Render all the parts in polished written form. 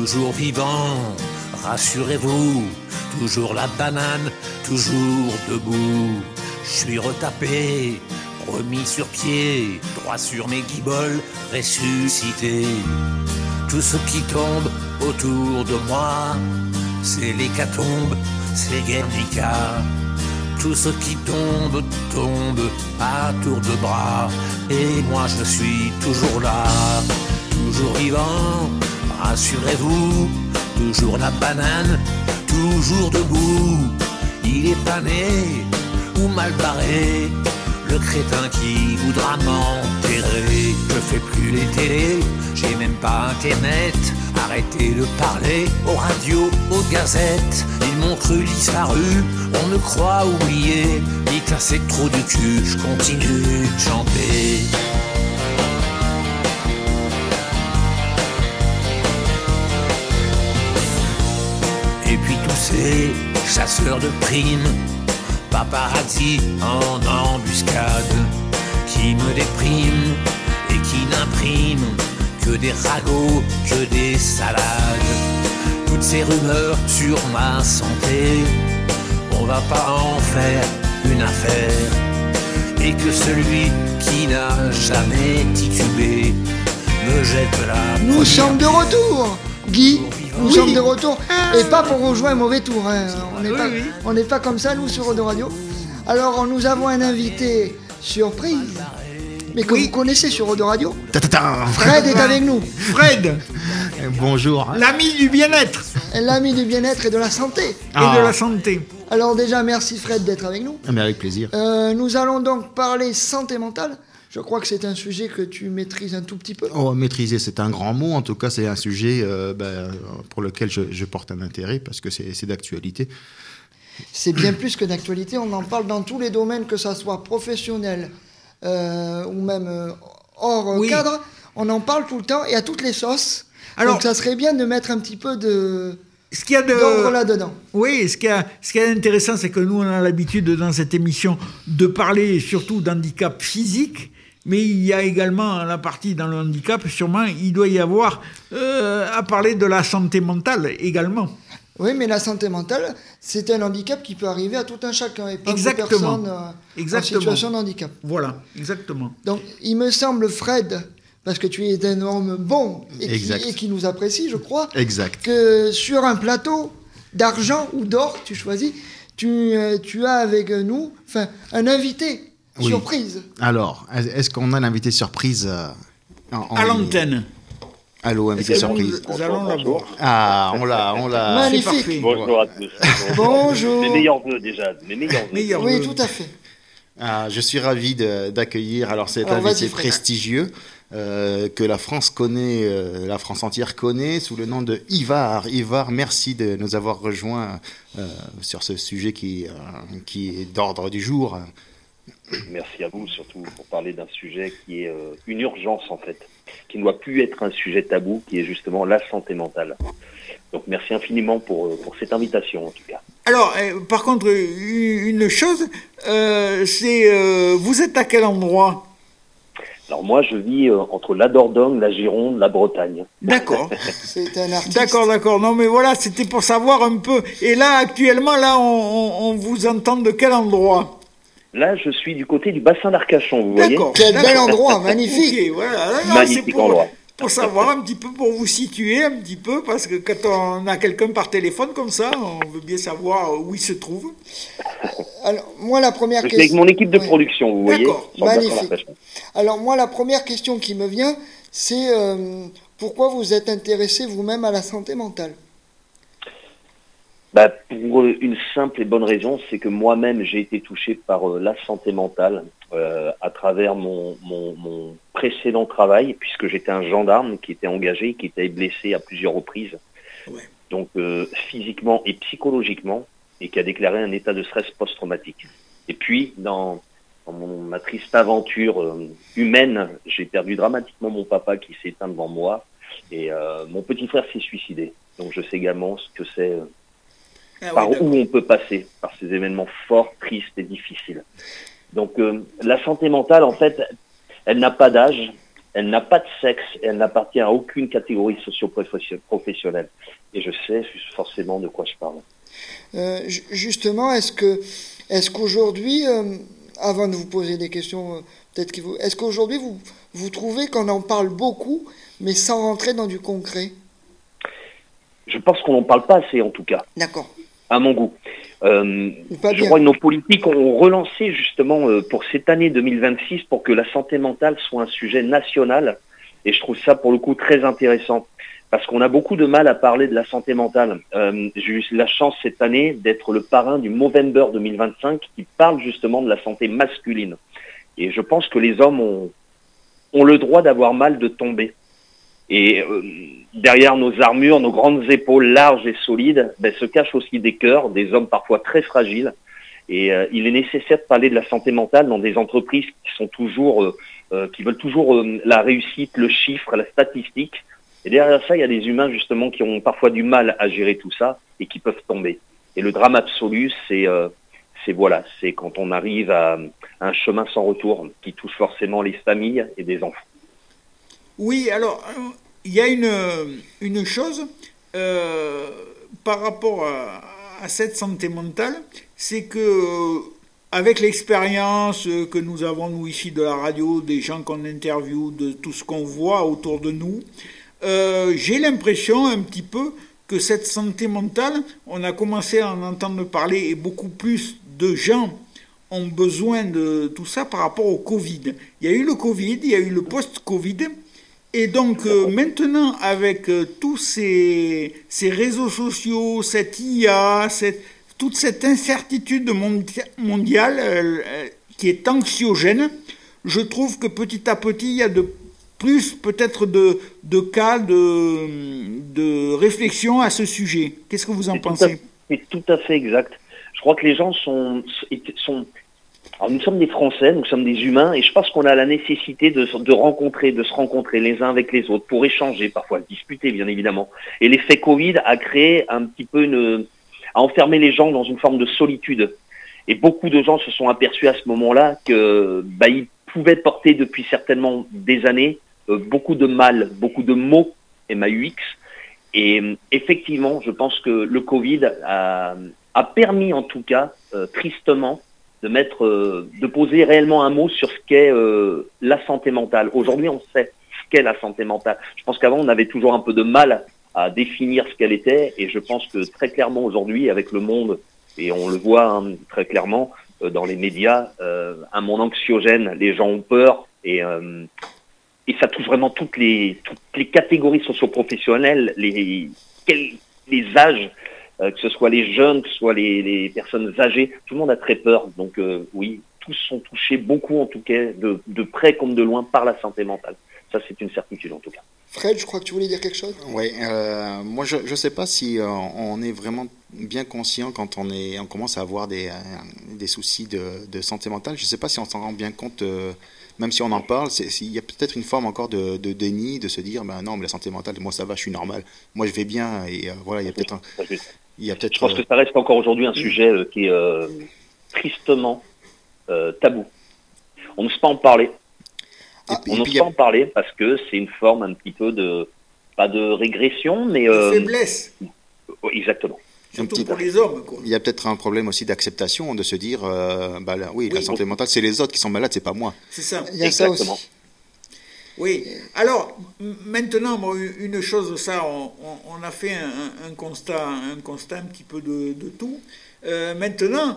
toujours vivant, rassurez-vous, toujours la banane, toujours debout. Je suis retapé, remis sur pied, droit sur mes guiboles, ressuscité. Tout ce qui tombe autour de moi, c'est l'hécatombe, c'est Guernica. Tout ce qui tombe, tombe à tour de bras. Et moi je suis toujours là, toujours vivant, rassurez-vous, toujours la banane, toujours debout. Il est pas né ou mal barré, le crétin qui voudra m'enterrer. Je fais plus les télés, j'ai même pas internet. Arrêtez de parler aux radios, aux gazettes. Ils m'ont cru disparu, on me croit oublié. Ils cassaient trop du cul, je continue de chanter. Et puis tous ces chasseurs de primes, paparazzi en embuscade, qui me dépriment et qui n'impriment que des ragots, que des salades. Toutes ces rumeurs sur ma santé, on va pas en faire une affaire. Et que celui qui n'a jamais titubé me jette la Nous première sommes de retour, Guy. Nous Oui. sommes de retour, et pas pour vous jouer un mauvais tour. Hein. Oui. On n'est pas comme ça, nous, sur Eau Radio. Alors, nous avons un invité surprise, mais que Oui. vous connaissez sur Eau Radio. Ta-ta-ta. Fred est avec nous, Fred, Bonjour. l'ami du bien-être l'ami du bien-être et de la santé. et de la santé. Alors déjà, merci Fred d'être avec nous. Mais avec plaisir. Nous allons donc parler santé mentale. Je crois que c'est un sujet que tu maîtrises un tout petit peu. Oh, maîtriser, c'est un grand mot. En tout cas, c'est un sujet pour lequel je porte un intérêt parce que c'est d'actualité. C'est bien plus que d'actualité, on en parle dans tous les domaines, que ça soit professionnel ou même hors Oui. cadre. On en parle tout le temps et à toutes les sauces. Alors- Donc ça serait bien de mettre un petit peu Ce qu'il y a d'ordre là-dedans. Oui, ce qui est intéressant, c'est que nous, on a l'habitude dans cette émission de parler surtout d'handicap physique, mais il y a également la partie dans le handicap, sûrement, il doit y avoir à parler de la santé mentale également. Oui, mais la santé mentale, c'est un handicap qui peut arriver à tout un chacun et pas Exactement. aux personnes en Exactement. situation de handicap. Voilà, exactement. Donc, il me semble, Fred, parce que tu es un homme bon Exact. et qui nous apprécie, je crois, Exact. que sur un plateau d'argent ou d'or, tu choisis, tu as avec nous un invité Oui. surprise. Alors, est-ce qu'on a l'invité surprise en À ligne l'antenne. Allô, invité surprise. Nous allons la voir. Ah, on l'a. Magnifique. C'est parfait. Bonjour à tous. Bonjour. Mes meilleurs vœux déjà, mes meilleurs vœux. Meilleurs Oui, vœux. tout à fait. Ah, je suis ravi d'accueillir alors cet Alors, invité vas-y, Fred. prestigieux que la France connaît, la France entière connaît sous le nom de Ivar. Ivar, merci de nous avoir rejoints sur ce sujet qui est d'ordre du jour. Merci à vous, surtout pour parler d'un sujet qui est une urgence en fait, qui ne doit plus être un sujet tabou, qui est justement la santé mentale. Donc merci infiniment pour cette invitation en tout cas. Alors, par contre, une chose, c'est vous êtes à quel endroit? Alors moi je vis entre la Dordogne, la Gironde, la Bretagne. D'accord. C'est un artiste. D'accord. Non, mais voilà, c'était pour savoir un peu. Et là, actuellement, là, on vous entend de quel endroit? Là je suis du côté du bassin d'Arcachon, vous voyez. D'accord. Quel bel endroit, magnifique. Ok, voilà. Là, non, Magnifique c'est endroit. pour savoir un petit peu, pour vous situer un petit peu, parce que quand on a quelqu'un par téléphone comme ça, on veut bien savoir où il se trouve. Alors, moi, la première Je suis avec question... mon équipe de Oui. production, vous voyez. D'accord. sur le bassin Magnifique. d'Arcachon. Alors, moi, la première question qui me vient, c'est pourquoi vous êtes intéressé vous-même à la santé mentale? Bah, pour une simple et bonne raison, c'est que moi-même j'ai été touché par la santé mentale à travers mon précédent travail, puisque j'étais un gendarme qui était engagé, qui était blessé à plusieurs reprises, Ouais. donc physiquement et psychologiquement, et qui a déclaré un état de stress post-traumatique. Et puis, dans ma triste aventure humaine, j'ai perdu dramatiquement mon papa qui s'est éteint devant moi, et mon petit frère s'est suicidé. Donc je sais également ce que c'est... par où on peut passer, par ces événements forts, tristes et difficiles. Donc la santé mentale, en fait, elle n'a pas d'âge, Elle n'a pas de sexe, elle n'appartient à aucune catégorie socio-professionnelle. Et je sais forcément de quoi je parle. Justement, est-ce qu'aujourd'hui, avant de vous poser des questions, est-ce qu'aujourd'hui vous trouvez qu'on en parle beaucoup, mais sans rentrer dans du concret? Je pense qu'on n'en parle pas assez, en tout cas. D'accord. À mon goût. Je crois que nos politiques ont relancé justement pour cette année 2026 pour que la santé mentale soit un sujet national. Et je trouve ça pour le coup très intéressant. Parce qu'on a beaucoup de mal à parler de la santé mentale. J'ai eu la chance cette année d'être le parrain du Movember 2025 qui parle justement de la santé masculine. Et je pense que les hommes ont le droit d'avoir mal de tomber. Et derrière nos armures, nos grandes épaules larges et solides, se cachent aussi des cœurs, des hommes parfois très fragiles. Et il est nécessaire de parler de la santé mentale dans des entreprises qui sont toujours, qui veulent toujours la réussite, le chiffre, la statistique. Et derrière ça, il y a des humains justement qui ont parfois du mal à gérer tout ça et qui peuvent tomber. Et le drame absolu, c'est quand on arrive à un chemin sans retour qui touche forcément les familles et des enfants. Oui, alors, il y a une chose par rapport à cette santé mentale, c'est que avec l'expérience que nous avons, nous, ici de la radio, des gens qu'on interviewe, de tout ce qu'on voit autour de nous, j'ai l'impression un petit peu que cette santé mentale, on a commencé à en entendre parler et beaucoup plus de gens ont besoin de tout ça par rapport au Covid. Il y a eu le Covid, il y a eu le post-Covid. Et donc maintenant, avec tous ces réseaux sociaux, cette IA, toute cette incertitude mondiale qui est anxiogène, je trouve que petit à petit, il y a de plus peut-être de cas de réflexion à ce sujet. Qu'est-ce que vous en pensez? C'est tout à fait exact. Je crois que les gens sont alors nous sommes des Français, nous sommes des humains, et je pense qu'on a la nécessité de se rencontrer les uns avec les autres pour échanger, parfois discuter bien évidemment. Et l'effet Covid a créé un petit peu a enfermé les gens dans une forme de solitude. Et beaucoup de gens se sont aperçus à ce moment-là que ils pouvaient porter depuis certainement des années beaucoup de mal, beaucoup de maux, MAUX. Et effectivement, je pense que le Covid a permis en tout cas, tristement, de poser réellement un mot sur ce qu'est la santé mentale. Aujourd'hui, on sait ce qu'est la santé mentale. Je pense qu'avant, on avait toujours un peu de mal à définir ce qu'elle était, et je pense que très clairement aujourd'hui, avec le monde, et on le voit très clairement dans les médias, un monde anxiogène, les gens ont peur, et ça touche vraiment toutes les catégories socio-professionnelles, les âges, que ce soit les jeunes, que ce soit les personnes âgées, tout le monde a très peur. Donc oui, tous sont touchés, beaucoup en tout cas, de près comme de loin, par la santé mentale. Ça, c'est une certitude en tout cas. Fred, je crois que tu voulais dire quelque chose. Oui, moi je ne sais pas si on est vraiment bien conscient quand on commence à avoir des soucis de santé mentale. Je ne sais pas si on s'en rend bien compte, même si on en parle. Il y a peut-être une forme encore de déni, de se dire non, mais la santé mentale, moi ça va, je suis normal, moi je vais bien, et voilà, il y a peut-être je pense que ça reste encore aujourd'hui un sujet qui est tristement tabou. On n'ose pas en parler. On n'ose pas en parler parce que c'est une forme un petit peu pas de régression, mais de faiblesse. Exactement. Surtout pour les hommes, quoi. Il y a peut-être un problème aussi d'acceptation, de se dire la santé mentale, c'est les autres qui sont malades, c'est pas moi. C'est ça. Il y a Exactement. ça aussi. Oui. Alors, maintenant, une chose, ça, on a fait un constat un petit peu de tout. Maintenant,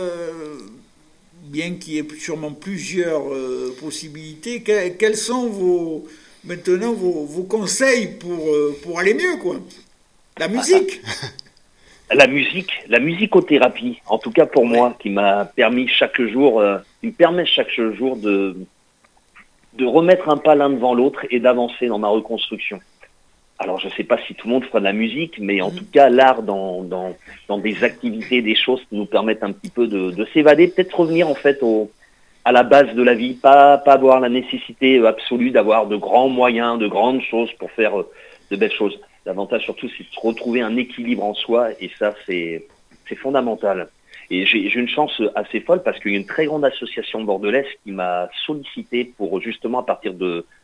bien qu'il y ait sûrement plusieurs possibilités, quels sont vos conseils pour aller mieux, quoi? La musique. La musicothérapie, en tout cas pour moi, qui m'a permis qui me permet chaque jour de remettre un pas l'un devant l'autre et d'avancer dans ma reconstruction. Alors, je ne sais pas si tout le monde fera de la musique, mais en tout cas, l'art dans des activités, des choses qui nous permettent un petit peu de s'évader, peut-être revenir en fait à la base de la vie, pas avoir la nécessité absolue d'avoir de grands moyens, de grandes choses pour faire de belles choses. L'avantage surtout, c'est de retrouver un équilibre en soi, et ça, c'est fondamental. Et j'ai une chance assez folle parce qu'il y a une très grande association bordelaise qui m'a sollicité pour justement, à partir de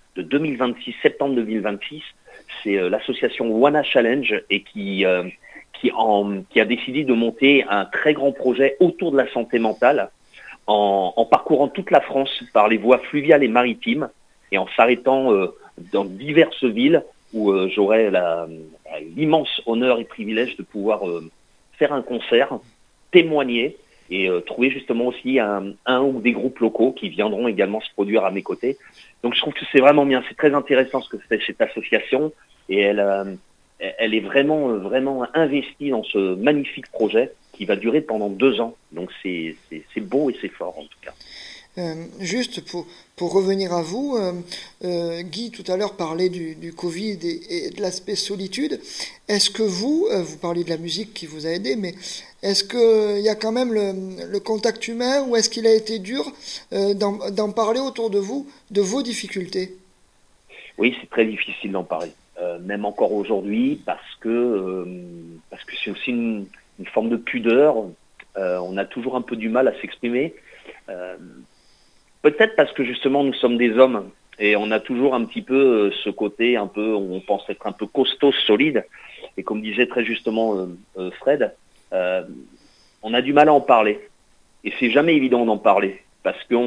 de 2026, septembre 2026. C'est l'association Wana Challenge et qui a décidé de monter un très grand projet autour de la santé mentale en parcourant toute la France par les voies fluviales et maritimes et en s'arrêtant dans diverses villes où j'aurai l'immense honneur et privilège de pouvoir faire un concert, témoigner et trouver justement aussi un ou des groupes locaux qui viendront également se produire à mes côtés. Donc je trouve que c'est vraiment bien, c'est très intéressant ce que fait cette association et elle est vraiment investie dans ce magnifique projet qui va durer pendant 2 ans. Donc c'est beau et c'est fort en tout cas. Juste pour revenir à vous, Guy tout à l'heure parlait du Covid et de l'aspect solitude. Est-ce que vous parliez de la musique qui vous a aidé, mais est-ce qu'il y a quand même le contact humain ou est-ce qu'il a été dur d'en parler autour de vous, de vos difficultés? Oui, c'est très difficile d'en parler, même encore aujourd'hui, parce que c'est aussi une forme de pudeur. On a toujours un peu du mal à s'exprimer. Peut-être parce que justement nous sommes des hommes et on a toujours un petit peu ce côté un peu, on pense être un peu costaud, solide. Et comme disait très justement Fred, on a du mal à en parler. Et c'est jamais évident d'en parler parce que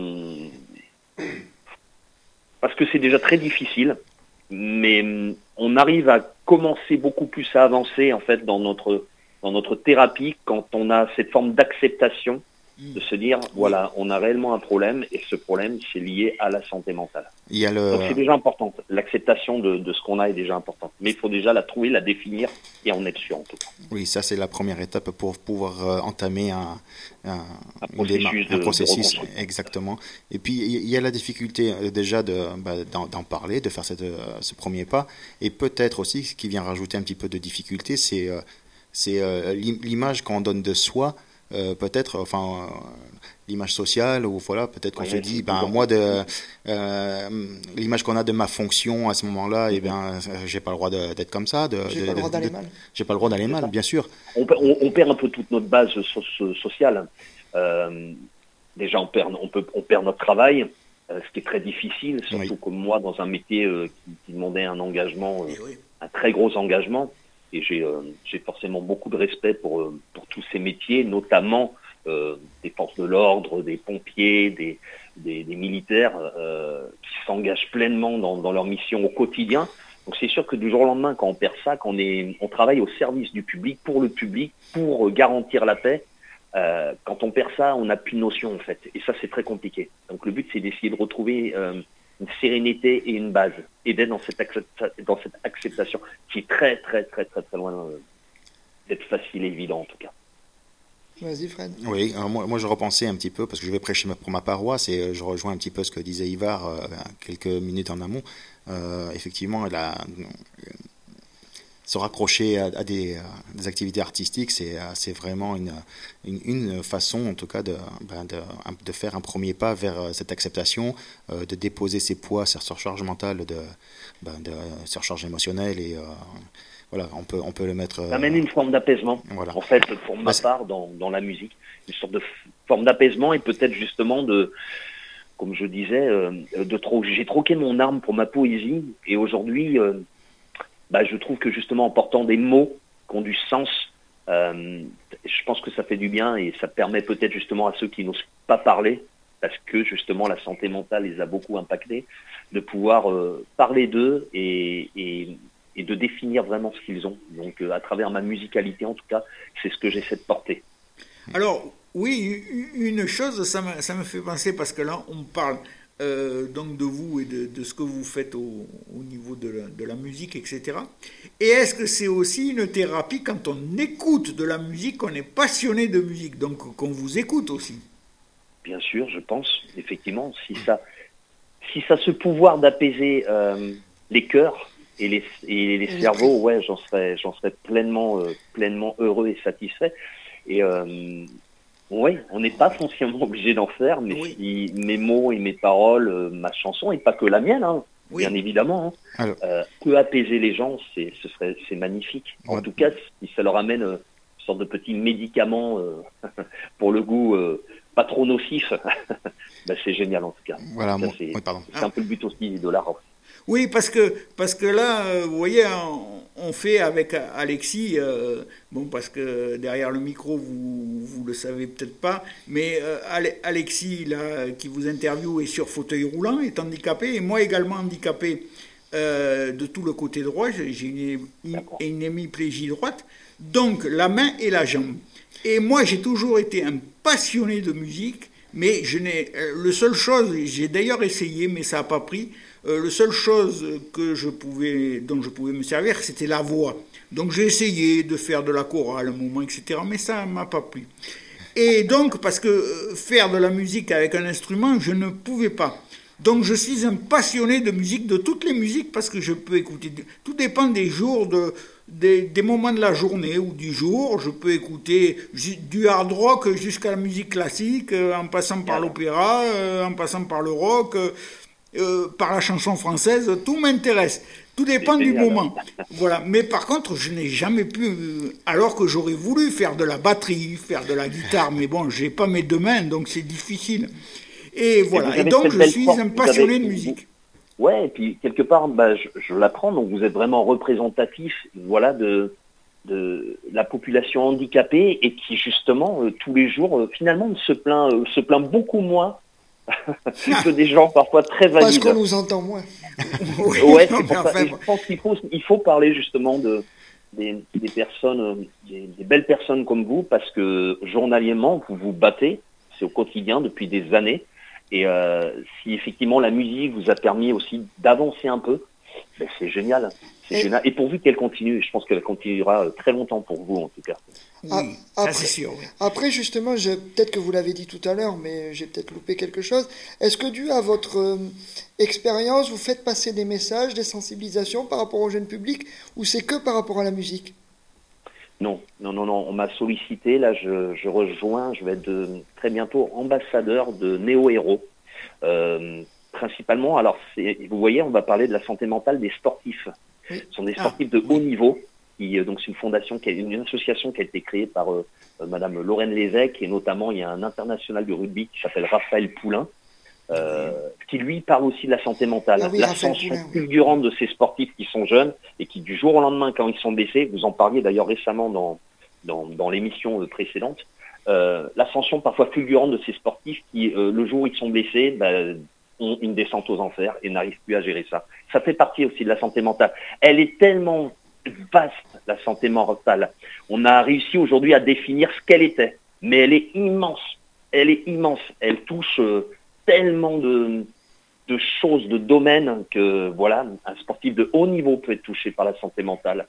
c'est déjà très difficile. Mais on arrive à commencer beaucoup plus à avancer en fait dans notre thérapie quand on a cette forme d'acceptation de se dire, voilà, on a réellement un problème et ce problème, c'est lié à la santé mentale. Donc c'est déjà important. L'acceptation de ce qu'on a est déjà importante. Mais il faut déjà la trouver, la définir et en être sûr en tout cas. Oui, ça c'est la première étape pour pouvoir entamer un processus. Exactement. Et puis il y a la difficulté déjà d'en parler, de faire ce premier pas. Et peut-être aussi, ce qui vient rajouter un petit peu de difficulté, c'est l'image qu'on donne de soi. Peut-être, l'image sociale, ou voilà, peut-être qu'on se dit, moi, l'image qu'on a de ma fonction à ce moment-là, j'ai pas le droit d'être comme ça. J'ai pas le droit d'aller mal. J'ai pas le droit d'aller mal, bien sûr. On perd un peu toute notre base sociale. Déjà, on perd notre travail, ce qui est très difficile, surtout comme moi, dans un métier qui demandait un engagement, un très gros engagement. Et j'ai forcément beaucoup de respect pour tous ces métiers, notamment des forces de l'ordre, des pompiers, des militaires qui s'engagent pleinement dans leur mission au quotidien. Donc c'est sûr que du jour au lendemain, quand on perd ça, quand on travaille au service du public, pour garantir la paix, quand on perd ça, on n'a plus de notion en fait. Et ça, c'est très compliqué. Donc le but, c'est d'essayer de retrouver une sérénité et une base, et d'être dans cette acceptation qui est très très très très très loin d'être facile et évident en tout cas. Vas-y Fred. Oui, moi je repensais un petit peu, parce que je vais prêcher pour ma paroisse, et je rejoins un petit peu ce que disait Ivar quelques minutes en amont. Effectivement, se raccrocher à des activités artistiques, c'est vraiment une façon, en tout cas, de faire un premier pas vers cette acceptation, de déposer ses poids, sa surcharge mentale, de surcharge émotionnelle, et voilà, on peut le mettre. Ça amène une forme d'apaisement. Voilà. En fait, pour ma part, dans la musique, une sorte de forme d'apaisement, et peut-être justement comme je disais, j'ai troqué mon arme pour ma poésie, et aujourd'hui. Je trouve que justement en portant des mots qui ont du sens, je pense que ça fait du bien, et ça permet peut-être justement à ceux qui n'osent pas parler, parce que justement la santé mentale les a beaucoup impactés, de pouvoir parler d'eux et de définir vraiment ce qu'ils ont. Donc à travers ma musicalité en tout cas, c'est ce que j'essaie de porter. Alors oui, une chose, ça me fait penser, parce que là on parle donc de vous et de ce que vous faites au niveau de la musique, etc. Et est-ce que c'est aussi une thérapie quand on écoute de la musique, qu'on est passionné de musique, donc qu'on vous écoute aussi? Bien sûr, je pense, effectivement, si ça a ce pouvoir d'apaiser les cœurs et les cerveaux, ouais, j'en serais pleinement heureux et satisfait. Et oui, on n'est pas foncièrement obligé d'en faire, mais si mes mots et mes paroles, ma chanson, et pas que la mienne, bien évidemment, peut apaiser les gens, c'est magnifique. En tout cas, si ça leur amène sorte de petit médicament pour le goût pas trop nocif. C'est génial en tout cas. Voilà, en tout cas, c'est un peu le but aussi de l'art. Oui, parce que là, vous voyez, on fait avec Alexis, parce que derrière le micro, vous le savez peut-être pas, mais Alexis, là, qui vous interviewe, est sur fauteuil roulant, est handicapé, et moi également handicapé de tout le côté droit, j'ai une hémiplégie droite, donc la main et la jambe. Et moi, j'ai toujours été un passionné de musique, mais le seule chose, j'ai d'ailleurs essayé, mais ça n'a pas pris. La seule chose dont je pouvais me servir, c'était la voix. Donc j'ai essayé de faire de la chorale un moment, etc. Mais ça ne m'a pas plu. Et donc, parce que faire de la musique avec un instrument, je ne pouvais pas. Donc je suis un passionné de musique, de toutes les musiques, parce que je peux écouter. Tout dépend des jours, des moments de la journée ou du jour. Je peux écouter du hard rock jusqu'à la musique classique, en passant par l'opéra, en passant par le rock, par la chanson française. Tout m'intéresse. Tout dépend du moment. Voilà. Mais par contre, je n'ai jamais pu, alors que j'aurais voulu faire de la batterie, faire de la guitare, mais bon, j'ai pas mes deux mains, donc c'est difficile. Et voilà. Et donc, je suis un passionné de musique. Ouais, et puis quelque part, je l'apprends, donc vous êtes vraiment représentatif, voilà, de la population handicapée et qui justement tous les jours finalement se plaint beaucoup moins que des gens parfois très valides. Parce qu'on nous entend moins. Ouais, c'est pour ça. Et je pense qu'il faut parler justement des personnes, des belles personnes comme vous, parce que journalièrement vous vous battez, c'est au quotidien depuis des années. Et si effectivement la musique vous a permis aussi d'avancer un peu, c'est génial. C'est génial. Et pourvu qu'elle continue, je pense qu'elle continuera très longtemps pour vous en tout cas. Oui, ça c'est sûr. Oui. Après justement, peut-être que vous l'avez dit tout à l'heure, mais j'ai peut-être loupé quelque chose. Est-ce que dû à votre expérience, vous faites passer des messages, des sensibilisations par rapport au jeune public, ou c'est que par rapport à la musique ? Non. On m'a sollicité. Là, je rejoins. Je vais être très bientôt ambassadeur de Néo Héros. Principalement, alors vous voyez, on va parler de la santé mentale des sportifs. Ce sont des sportifs de haut niveau. Donc c'est une fondation, une association qui a été créée par Madame Lorraine Lévesque, et notamment il y a un international de rugby qui s'appelle Raphaël Poulain. Qui lui parle aussi de la santé mentale, l'ascension fulgurante de ces sportifs qui sont jeunes et qui du jour au lendemain, quand ils sont blessés, vous en parliez d'ailleurs récemment dans l'émission précédente, l'ascension parfois fulgurante de ces sportifs qui, le jour où ils sont blessés, ont une descente aux enfers et n'arrivent plus à gérer ça. Ça fait partie aussi de la santé mentale. Elle est tellement vaste, la santé mentale. On a réussi aujourd'hui à définir ce qu'elle était, mais elle est immense. Elle touche tellement de choses, de domaines que voilà, un sportif de haut niveau peut être touché par la santé mentale.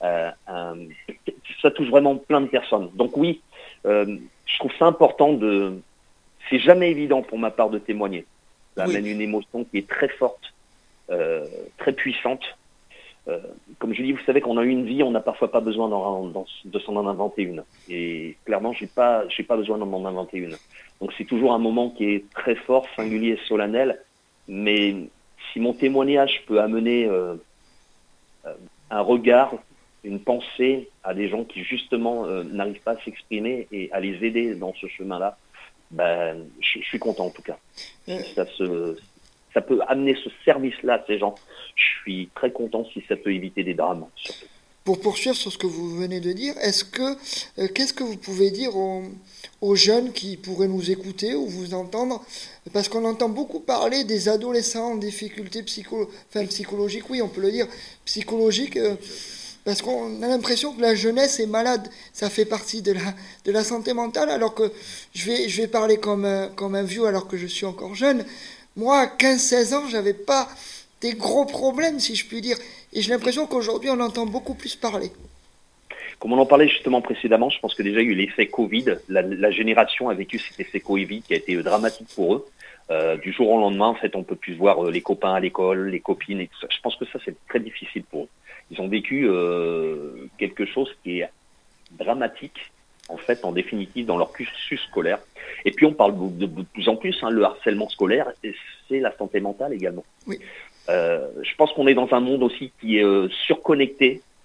Ça touche vraiment plein de personnes. Donc oui, je trouve ça important c'est jamais évident pour ma part de témoigner. Ça amène une émotion qui est très forte, très puissante. Comme je dis, vous savez qu'on a eu une vie, on n'a parfois pas besoin de s'en inventer une. Et clairement, j'ai pas besoin de m'en inventer une. Donc c'est toujours un moment qui est très fort, singulier et solennel. Mais si mon témoignage peut amener un regard, une pensée à des gens qui justement n'arrivent pas à s'exprimer et à les aider dans ce chemin-là, je suis content en tout cas. Ça peut amener ce service-là à ces gens. Je suis très content si ça peut éviter des drames, surtout. Pour poursuivre sur ce que vous venez de dire, qu'est-ce que vous pouvez dire aux jeunes qui pourraient nous écouter ou vous entendre ? Parce qu'on entend beaucoup parler des adolescents en difficulté psychologique, oui, on peut le dire, psychologique, parce qu'on a l'impression que la jeunesse est malade. Ça fait partie de la santé mentale, alors que je vais parler comme un vieux alors que je suis encore jeune. Moi, à 15-16 ans, j'avais pas des gros problèmes, si je puis dire. Et j'ai l'impression qu'aujourd'hui, on entend beaucoup plus parler. Comme on en parlait justement précédemment, je pense que déjà il y a eu l'effet Covid. La génération a vécu cet effet Covid qui a été dramatique pour eux. Du jour au lendemain, en fait, on peut plus voir les copains à l'école, les copines et tout ça. Je pense que ça, c'est très difficile pour eux. Ils ont vécu quelque chose qui est dramatique, en fait, en définitive, dans leur cursus scolaire. Et puis, on parle de plus en plus, le harcèlement scolaire, et c'est la santé mentale également. Oui. Je pense qu'on est dans un monde aussi qui est surconnecté.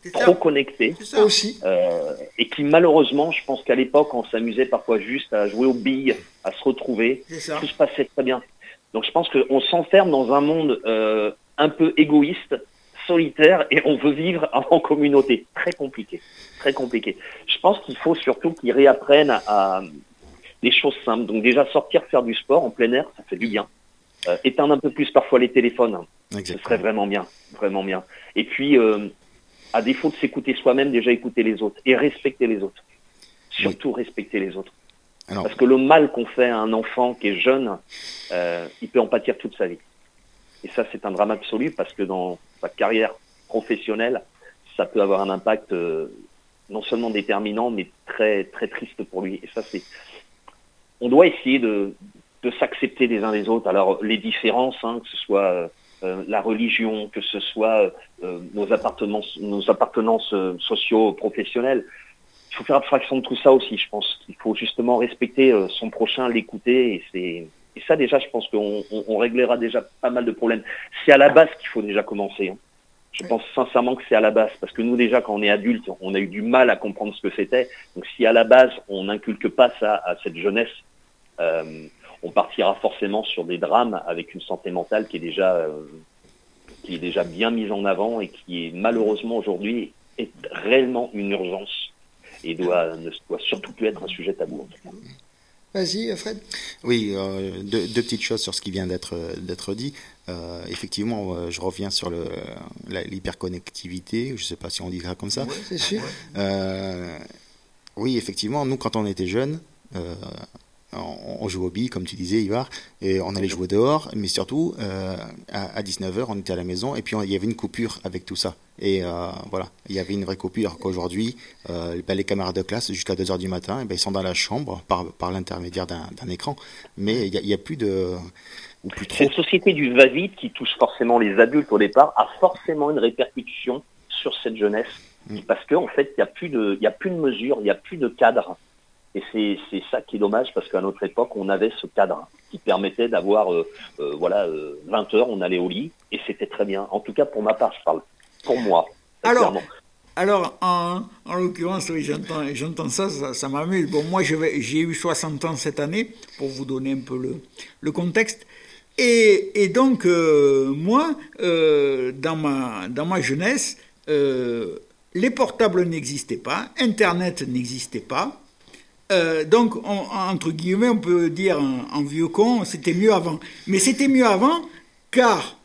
trop connectés, Aussi. et qui malheureusement, je pense qu'à l'époque, on s'amusait parfois juste à jouer aux billes, à se retrouver, tout se passait très bien. Donc je pense qu'on s'enferme dans un monde un peu égoïste, solitaire, et on veut vivre en communauté. Très compliqué, très compliqué. Je pense qu'il faut surtout qu'ils réapprennent à des choses simples. Donc déjà sortir faire du sport en plein air, ça fait du bien. Éteindre un peu plus parfois les téléphones, ce serait vraiment bien, vraiment bien. Et puis, à défaut de s'écouter soi-même, déjà écouter les autres et respecter les autres. Surtout respecter les autres. Alors, parce que le mal qu'on fait à un enfant qui est jeune, il peut en pâtir toute sa vie. Et ça, c'est un drame absolu parce que dans sa carrière professionnelle, ça peut avoir un impact non seulement déterminant, mais très très triste pour lui. Et ça, on doit essayer de s'accepter les uns les autres. Alors les différences, que ce soit la religion, que ce soit nos appartenances socio-professionnelles, il faut faire abstraction de tout ça aussi. Je pense qu'il faut justement respecter son prochain, l'écouter, et ça déjà, je pense qu'on réglera déjà pas mal de problèmes. C'est à la base qu'il faut déjà commencer. Je pense sincèrement que c'est à la base, parce que nous déjà, quand on est adulte, on a eu du mal à comprendre ce que c'était. Donc si à la base on n'inculque pas ça à cette jeunesse, on partira forcément sur des drames avec une santé mentale qui est déjà bien mise en avant et qui est malheureusement aujourd'hui est réellement une urgence et ne doit surtout plus être un sujet tabou en tout cas. Vas-y, Fred. Oui, deux petites choses sur ce qui vient d'être dit. Effectivement, je reviens sur l'hyperconnectivité. Je ne sais pas si on dit ça comme ça. Oui, c'est sûr. Oui, effectivement, nous, quand on était jeunes, on jouait aux billes, comme tu disais, Ivar, et on allait jouer dehors, mais surtout, à 19h, on était à la maison, et puis il y avait une coupure avec tout ça. Et voilà, il y avait une vraie coupure. Qu'aujourd'hui, les camarades de classe, jusqu'à 2h du matin, ils sont dans la chambre par l'intermédiaire d'un écran, mais il n'y a plus de... ou plus trop. Cette société du va-vite qui touche forcément les adultes au départ a forcément une répercussion sur cette jeunesse, parce qu'en fait, il n'y a plus de mesure, il n'y a plus de cadre. Et c'est ça qui est dommage, parce qu'à notre époque, on avait ce cadre qui permettait d'avoir 20 heures, on allait au lit, et c'était très bien. En tout cas, pour ma part, je parle. Pour moi. Alors en l'occurrence, oui, j'entends ça m'amuse. Bon, moi, j'ai eu 60 ans cette année, pour vous donner un peu le contexte. Et donc, moi, dans ma jeunesse, les portables n'existaient pas, Internet n'existait pas. Donc, entre guillemets, on peut dire en vieux con, c'était mieux avant. Mais c'était mieux avant, car,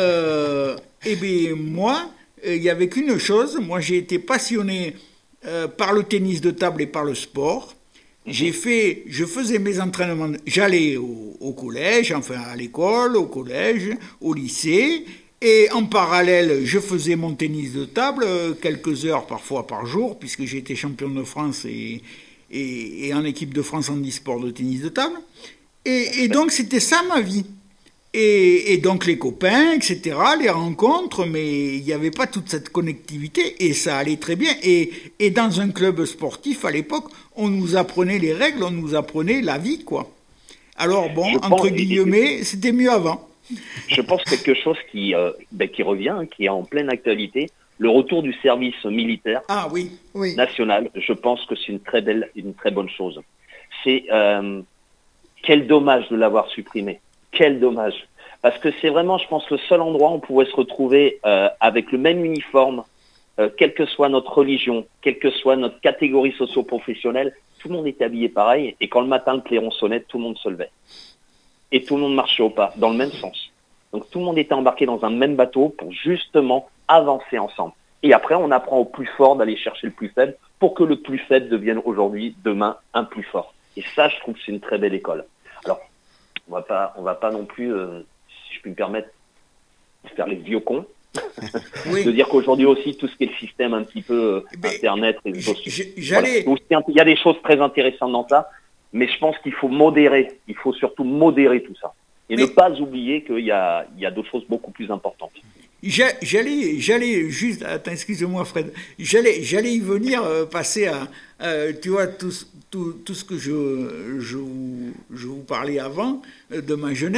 moi, il n'y avait qu'une chose. Moi, j'ai été passionné par le tennis de table et par le sport. Je faisais mes entraînements, j'allais au collège, enfin à l'école, au collège, au lycée, et en parallèle, je faisais mon tennis de table quelques heures parfois par jour, puisque j'ai été champion de France et en équipe de France handisport de tennis de table. Et donc, c'était ça ma vie. Et donc, les copains, etc., les rencontres, mais il n'y avait pas toute cette connectivité, et ça allait très bien. Et dans un club sportif, à l'époque, on nous apprenait les règles, on nous apprenait la vie, quoi. Alors, bon, entre guillemets, c'était mieux avant. Je pense quelque chose qui revient, qui est en pleine actualité, le retour du service militaire national. Je pense que c'est une très bonne chose. C'est quel dommage de l'avoir supprimé. Quel dommage. Parce que c'est vraiment, je pense, le seul endroit où on pouvait se retrouver avec le même uniforme, quelle que soit notre religion, quelle que soit notre catégorie socio-professionnelle, tout le monde était habillé pareil. Et quand le matin le clairon sonnait, tout le monde se levait. Et tout le monde marchait au pas, dans le même sens. Donc tout le monde était embarqué dans un même bateau pour justement avancer ensemble. Et après, on apprend au plus fort d'aller chercher le plus faible pour que le plus faible devienne aujourd'hui, demain, un plus fort. Et ça, je trouve que c'est une très belle école. Alors, on va pas non plus, si je puis me permettre, faire les vieux cons. De dire qu'aujourd'hui aussi, tout ce qui est le système un petit peu Internet, réseaux sociaux, il y a des choses très intéressantes dans ça, mais je pense qu'il faut modérer. Il faut surtout modérer tout ça. Et ne pas oublier qu'il y a d'autres choses beaucoup plus importantes. J'allais juste, attends, excuse-moi Fred, j'allais y venir, passer à, tu vois, tout ce que je vous parlais avant, de ma jeunesse.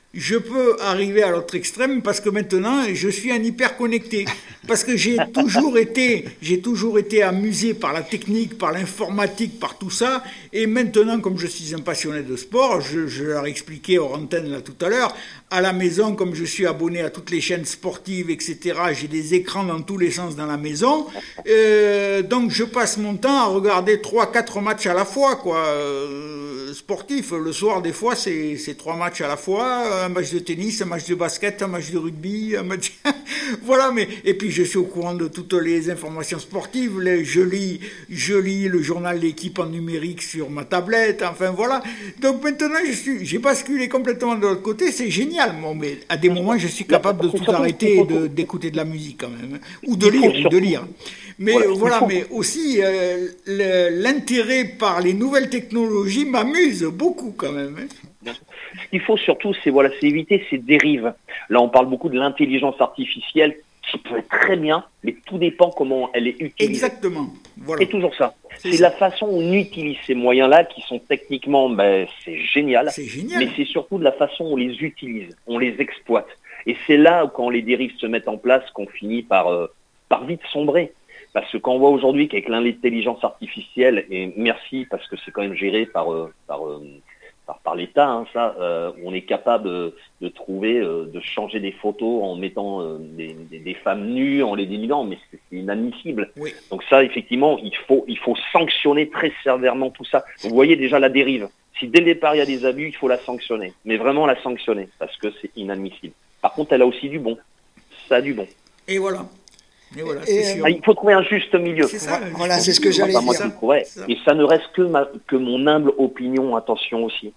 je peux arriver à l'autre extrême parce que maintenant je suis un hyper connecté, parce que j'ai toujours été amusé par la technique, par l'informatique, par tout ça, et maintenant comme je suis un passionné de sport, je leur expliquais hors antenne là tout à l'heure, à la maison comme je suis abonné à toutes les chaînes sportives etc, j'ai des écrans dans tous les sens dans la maison, donc je passe mon temps à regarder 3-4 matchs à la fois quoi, sportifs, le soir des fois c'est 3 matchs à la fois, un match de tennis, un match de basket, un match de rugby, un match... voilà, mais et puis je suis au courant de toutes les informations sportives, je lis le journal L'équipe en numérique sur ma tablette, enfin voilà. Donc maintenant j'ai basculé complètement de l'autre côté, c'est génial, mais à des moments je suis capable de tout arrêter et d'écouter de la musique quand même, ou de lire. Mais voilà, mais aussi l'intérêt par les nouvelles technologies m'amuse beaucoup quand même. Ce qu'il faut surtout, c'est éviter ces dérives. Là, on parle beaucoup de l'intelligence artificielle qui peut être très bien, mais tout dépend comment elle est utilisée. Exactement. Voilà. C'est toujours ça. C'est la façon où on utilise ces moyens-là qui sont techniquement, c'est génial. C'est génial. Mais c'est surtout de la façon où on les utilise, on les exploite. Et c'est là où, quand les dérives se mettent en place, qu'on finit par vite sombrer. Parce que quand on voit aujourd'hui qu'avec l'intelligence artificielle, et merci parce que c'est quand même géré par l'État, on est capable de trouver, de changer des photos en mettant des femmes nues, en les dénudant, mais c'est inadmissible. Oui. Donc ça, effectivement, il faut sanctionner très sévèrement tout ça. Vous voyez déjà la dérive. Si dès le départ il y a des abus, il faut la sanctionner, mais vraiment la sanctionner, parce que c'est inadmissible. Par contre, elle a aussi du bon. Ça a du bon. Et voilà. C'est sûr. Il faut trouver un juste milieu. C'est ça. Voilà, c'est ce que j'allais dire. Et ça ne reste que mon humble opinion, attention aussi.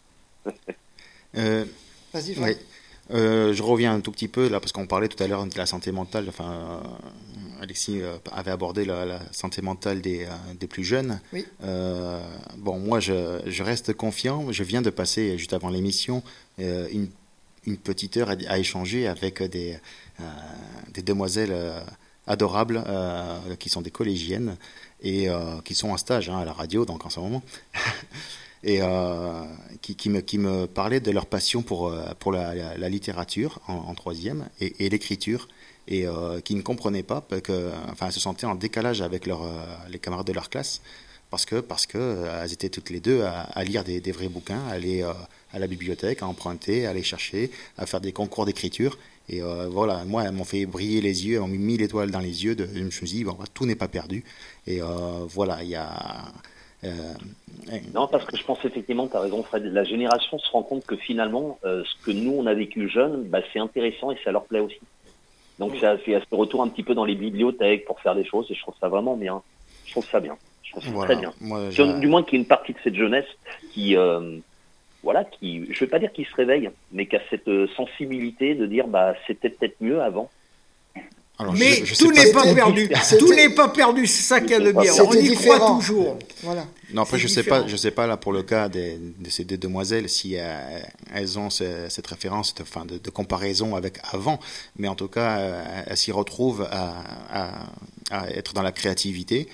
Vas-y, Franck. Je reviens un tout petit peu là parce qu'on parlait tout à l'heure de la santé mentale. Alexis avait abordé la santé mentale des plus jeunes. Oui. Moi, je reste confiant. Je viens de passer juste avant l'émission une petite heure à échanger avec des demoiselles adorables qui sont des collégiennes et qui sont en stage à la radio donc en ce moment. Et qui me parlaient de leur passion pour la littérature en troisième et l'écriture, et qui ne comprenaient pas se sentaient en décalage avec les camarades de leur classe parce que elles étaient toutes les deux à lire des vrais bouquins, à aller à la bibliothèque, à emprunter, à aller chercher, à faire des concours d'écriture. Et moi, elles m'ont fait briller les yeux, elles m'ont mis l'étoile dans les yeux. Je me suis dit, tout n'est pas perdu. Et il y a... Non, parce que je pense effectivement, tu as raison Fred, la génération se rend compte que finalement, ce que nous on a vécu jeune, c'est intéressant et ça leur plaît aussi. Donc ça fait ce retour un petit peu dans les bibliothèques pour faire des choses et je trouve ça vraiment bien. Je trouve ça bien. Je trouve ça très bien. Du moins qu'il y ait une partie de cette jeunesse qui, je vais pas dire qui se réveille, mais qui a cette sensibilité de dire c'était peut-être mieux avant. Alors, mais tout n'est pas perdu. Tout n'est pas perdu, c'est ça qu'il y a de bien. On y croit toujours. Voilà. Non, après, je sais pas là pour le cas de ces deux demoiselles si elles ont cette référence de comparaison avec avant, mais en tout cas, elles s'y retrouvent à être dans la créativité,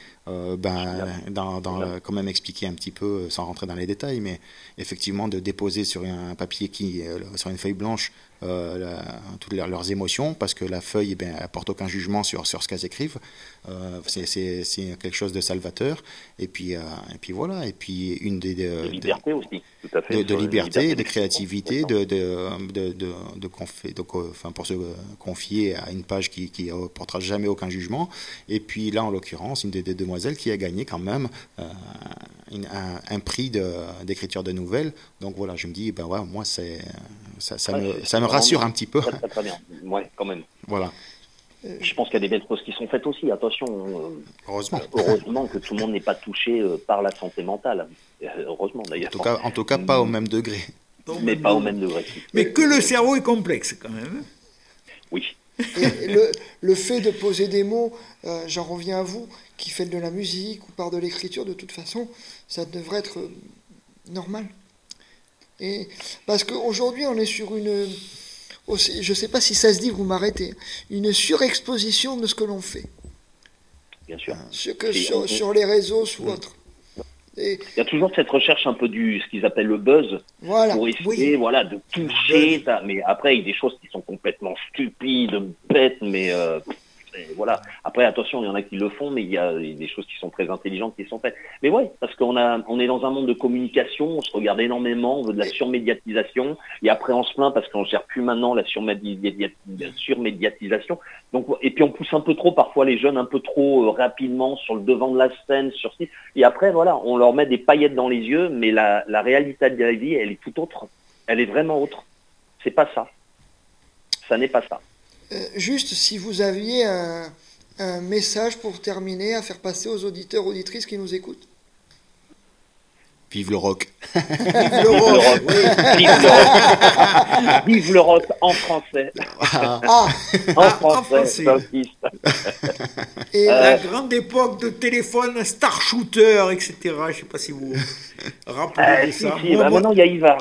quand même expliquer un petit peu, sans rentrer dans les détails, mais effectivement de déposer sur un papier sur une feuille blanche toutes leurs émotions, parce que la feuille elle porte aucun jugement sur ce qu'elles écrivent. C'est quelque chose de salvateur, et puis voilà, et puis une de liberté aussi, tout à fait, de liberté, de créativité, pour se confier à une page qui portera jamais aucun jugement. Et puis là, en l'occurrence, une des demoiselles qui a gagné quand même un prix d'écriture de nouvelles. Donc voilà, je me dis, moi, ça me rassure un petit peu. Très, très bien, ouais, quand même. Voilà. Je pense qu'il y a des belles choses qui sont faites aussi, attention. Heureusement que tout le monde n'est pas touché par la santé mentale. Heureusement d'ailleurs. En tout cas, pas au même degré. Mais pas au même degré. Mais que le cerveau est complexe quand même. Oui. Et le fait de poser des mots, j'en reviens à vous, qui faites de la musique ou par de l'écriture, de toute façon, ça devrait être normal. Et parce qu'aujourd'hui, on est sur une... Je ne sais pas si ça se dit, vous m'arrêtez. Une surexposition de ce que l'on fait. Bien sûr. Sur les réseaux ou autres. Et Il y a toujours cette recherche un peu ce qu'ils appellent le buzz, voilà. pour essayer, de toucher. Mais après, il y a des choses qui sont complètement stupides, bêtes, mais voilà. Après, attention, il y en a qui le font, mais il y a des choses qui sont très intelligentes qui sont faites. Mais ouais, parce qu'on est dans un monde de communication, on se regarde énormément, on veut de la surmédiatisation, et après on se plaint parce qu'on gère plus maintenant la surmédiatisation. Donc, et puis on pousse un peu trop, parfois les jeunes un peu trop rapidement sur le devant de la scène, et après voilà, on leur met des paillettes dans les yeux, mais la réalité de la vie, elle est tout autre. Elle est vraiment autre. C'est pas ça. Ça n'est pas ça. Juste, si vous aviez un message pour terminer à faire passer aux auditeurs, auditrices qui nous écoutent. Vive le rock. Vive le rock. Vive le rock. Vive le rock en français. En français. J'insiste. Et la grande époque de téléphone, Star Shooter, etc. Je ne sais pas si vous rappelez de ça. Maintenant, il y a Ivar.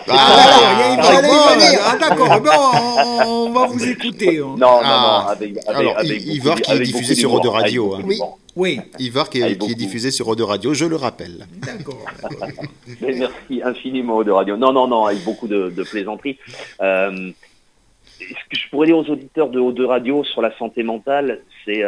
D'accord. On va vous écouter. Non. Avec Ivar qui est diffusé sur Eau de Radio. Oui. Ivar qui est diffusé sur Eau de Radio, je le rappelle. D'accord. Merci infiniment Eau de Radio. Non, avec beaucoup de plaisanteries. Ce que je pourrais dire aux auditeurs de Eau de Radio sur la santé mentale, c'est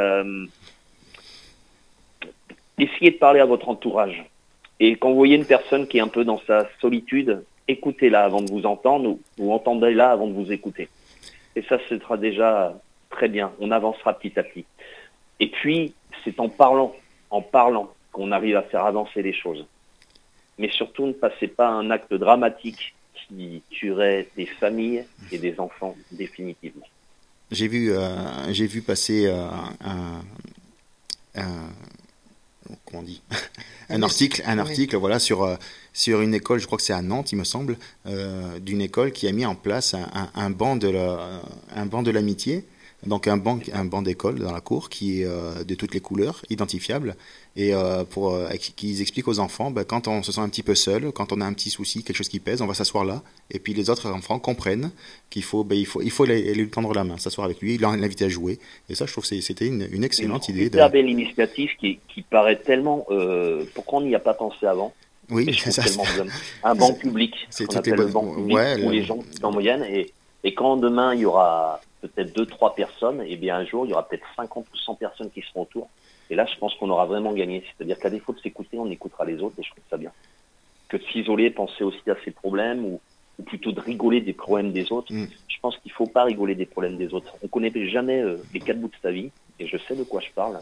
essayez de parler à votre entourage. Et quand vous voyez une personne qui est un peu dans sa solitude, écoutez-la avant de vous entendre ou entendez-la avant de vous écouter. Et ça, ce sera déjà très bien. On avancera petit à petit. Et puis, c'est en parlant qu'on arrive à faire avancer les choses. Mais surtout, ne passez pas à un acte dramatique qui tuerait des familles et des enfants définitivement. J'ai vu passer comment on dit un article voilà sur une école, je crois que c'est à Nantes, il me semble, d'une école qui a mis en place un banc de l'amitié. Donc un banc d'école dans la cour qui est de toutes les couleurs, identifiable, et qu'ils expliquent aux enfants, quand on se sent un petit peu seul, quand on a un petit souci, quelque chose qui pèse, on va s'asseoir là, et puis les autres enfants comprennent qu'il faut lui tendre la main, s'asseoir avec lui, l'inviter à jouer. Et ça, je trouve que c'était une excellente idée. C'est une belle initiative qui paraît tellement... pourquoi on n'y a pas pensé avant? Oui, c'est ça. Un banc public, ce qu'on appelle le banc public, où les gens sont en moyenne, et quand demain il y aura peut-être 2-3 personnes, et bien un jour il y aura peut-être 50 ou 100 personnes qui seront autour. Et là, je pense qu'on aura vraiment gagné. C'est-à-dire qu'à défaut de s'écouter, on écoutera les autres, et je trouve ça bien. Que de s'isoler, penser aussi à ses problèmes, ou plutôt de rigoler des problèmes des autres. Je pense qu'il ne faut pas rigoler des problèmes des autres. On ne connaît jamais les 4 bouts de sa vie, et je sais de quoi je parle.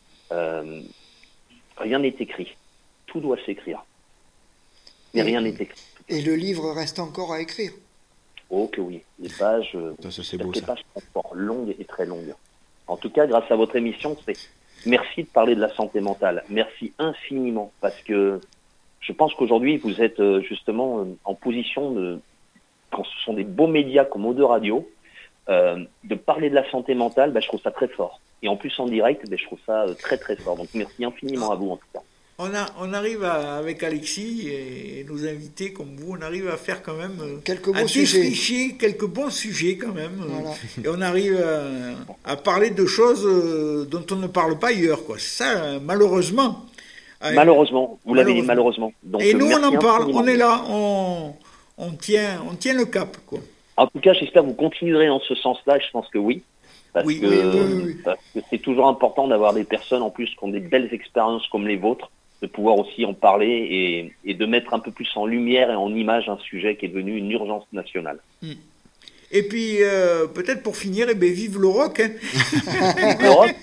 Rien n'est écrit. Tout doit s'écrire. Mais rien n'est écrit. Et le livre reste encore à écrire. Oh que oui, les pages, c'est beau, les pages sont fort longues et très longues. En tout cas, grâce à votre émission, merci de parler de la santé mentale. Merci infiniment, parce que je pense qu'aujourd'hui, vous êtes justement en position quand ce sont des beaux médias comme Eau de Radio, de parler de la santé mentale, je trouve ça très fort. Et en plus en direct, je trouve ça très très fort. Donc merci infiniment à vous en tout cas. On arrive avec Alexis et nos invités comme vous, on arrive à faire quand même défricher quelques bons sujets quand même. Voilà. Et on arrive à parler de choses dont on ne parle pas ailleurs, quoi. Ça, malheureusement. Malheureusement, vous l'avez dit, malheureusement. Donc, et nous, on en parle, on est là, on tient le cap, quoi. En tout cas, j'espère que vous continuerez dans ce sens-là, je pense que oui. Parce que c'est toujours important d'avoir des personnes en plus qui ont des belles expériences comme les vôtres, de pouvoir aussi en parler et de mettre un peu plus en lumière et en image un sujet qui est devenu une urgence nationale. Et puis, peut-être pour finir, vive le rock. Hein. Vive le rock.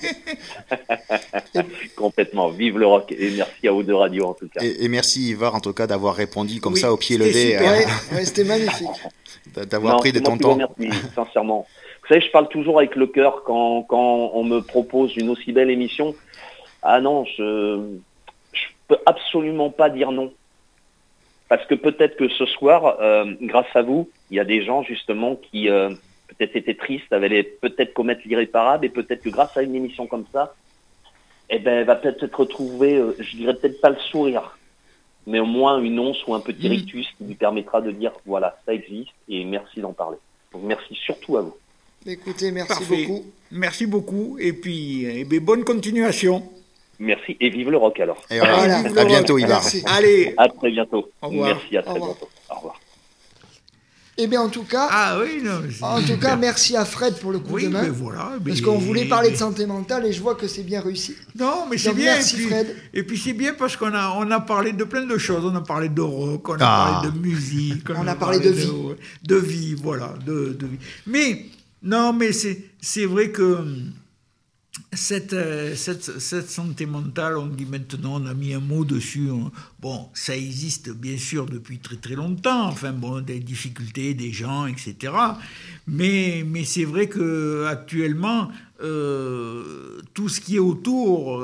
Complètement, vive le rock. Et merci à Eau de Radio en tout cas. Et merci Ivar en tout cas d'avoir répondu comme ça au pied levé. C'était magnifique. D'avoir pris de ton temps. Merci, sincèrement. Vous savez, je parle toujours avec le cœur quand on me propose une aussi belle émission. Ah non, je peux absolument pas dire non. Parce que peut-être que ce soir, grâce à vous, il y a des gens justement qui peut-être étaient tristes, allaient peut-être commettre l'irréparable, et peut-être que grâce à une émission comme ça, elle va peut-être retrouver, je dirais peut-être pas le sourire, mais au moins une once ou un petit rictus qui lui permettra de dire voilà, ça existe et merci d'en parler. Donc merci surtout à vous. Écoutez, merci Parfait. beaucoup. Merci beaucoup et puis bonne continuation. Merci et vive le rock alors. Et voilà. Voilà. À bientôt, Ivar. Merci. Allez, À très bientôt. Au revoir. Merci, à très Au revoir. bientôt. Au revoir. Eh bien, en tout cas, en tout cas, merci à Fred pour le coup oui, de main. mais voilà. Parce qu'on voulait parler de santé mentale et je vois que c'est bien réussi. Non, mais c'est Donc, bien. merci, Fred. Et puis c'est bien parce qu'on a parlé de plein de choses. On a parlé de rock, on a parlé de musique, On a parlé de vie. de vie, voilà, de vie. Mais non, mais c'est vrai que cette santé mentale, on dit maintenant, on a mis un mot dessus. Bon, ça existe bien sûr depuis très très longtemps. Enfin bon, des difficultés des gens, etc. Mais c'est vrai que actuellement, tout ce qui est autour,